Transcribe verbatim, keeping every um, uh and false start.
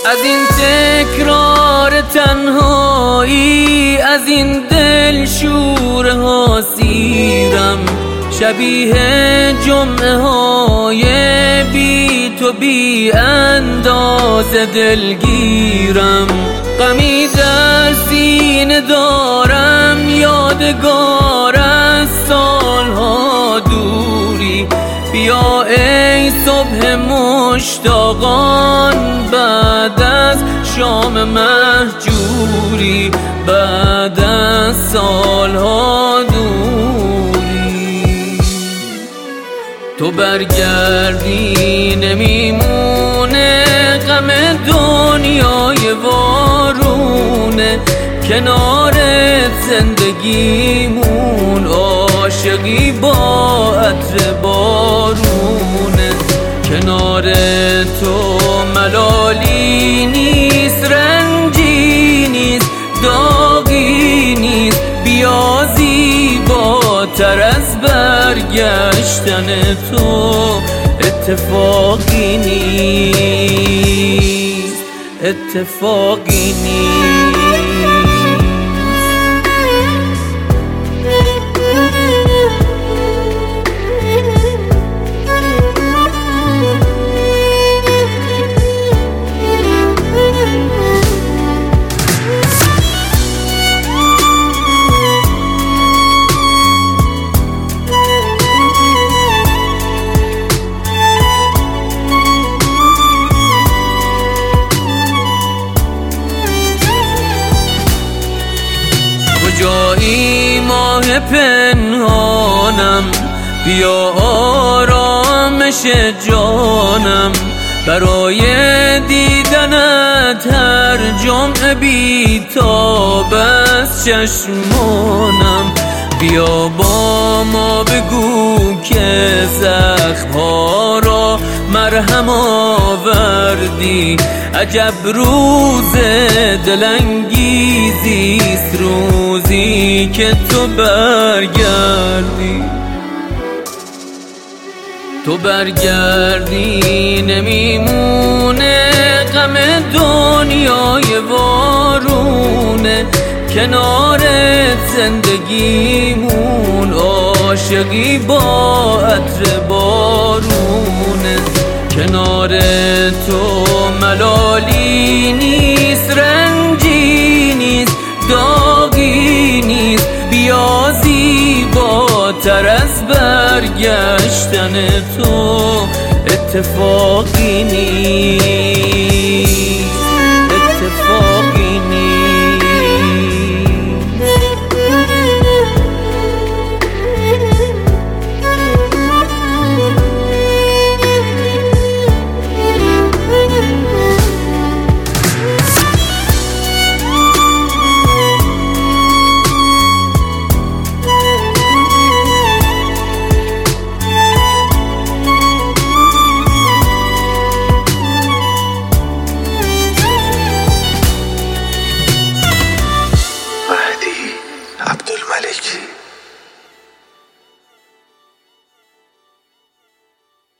از این تکرار تنهایی، از این دل شوره ها سیرم، شبیه جمعه های بی تو بی انداز دلگیرم. غمی در سینه دارم، یادگار از سالها دوری. بیا ای صبح مشتاقان بعد از شام مهجوری، بعد از سالها دوری. تو برگردی نمیمونه غم دنیای وارونه، کنارت زندگیمون عاشقی با عطر بارونه. کنار تو ملالی نیست، رنجی نیست، داغی نیست. بیا زیباتر از برگشتن تو اتفاقی نیست، اتفاقی نیست. کجایی ماه پنهانم، بیا آرامش جانم. برای دیدنت هر جمعه بی‌تاب از چشمانم. بیا با ما بگو که زخم‌ها را مرهم آوردی. عجب روز دلانگیزیست روزی که تو برگردی. تو برگردی نمیمونه غم دنیای وارونه، کنارت زندگیمون عاشقی با عطر بارونه. کنار تو ملالی نیست، رنجی نیست، داغی نیست. بیا زیباتر از برگشتن تو اتفاقی نیست.